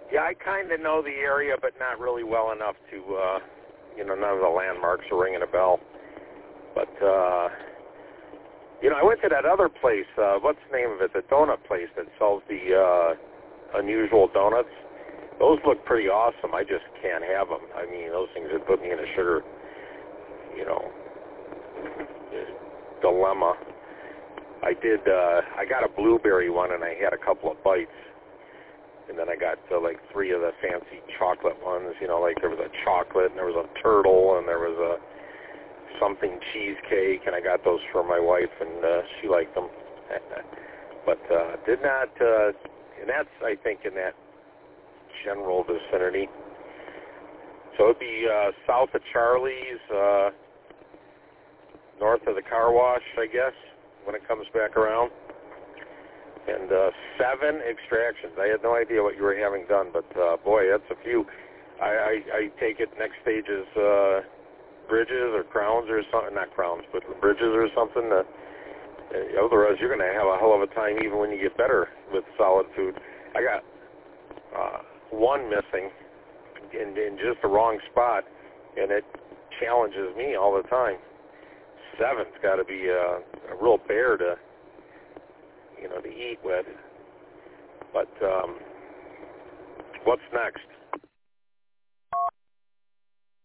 Yeah, I kind of know the area, but not really well enough to, none of the landmarks are ringing a bell. But, I went to that other place, what's the name of it, the donut place that sells the unusual donuts. Those look pretty awesome. I just can't have them. I mean, those things would put me in a sugar, dilemma. I got a blueberry one, and I had a couple of bites. And then I got like 3 of the fancy chocolate ones, like there was a chocolate, and there was a turtle, and there was a something cheesecake, and I got those for my wife, and she liked them. But did not, and that's, I think, in that general vicinity. So it'd be south of Charlie's, north of the car wash, I guess, when it comes back around. And 7 extractions. I had no idea what you were having done, but boy, that's a few. I take it next stage is bridges or crowns or something, not crowns, but bridges or something. Otherwise, you're going to have a hell of a time even when you get better with solid food. I got 1 missing in just the wrong spot, and it challenges me all the time. 7's got to be a real bear to eat with. But what's next?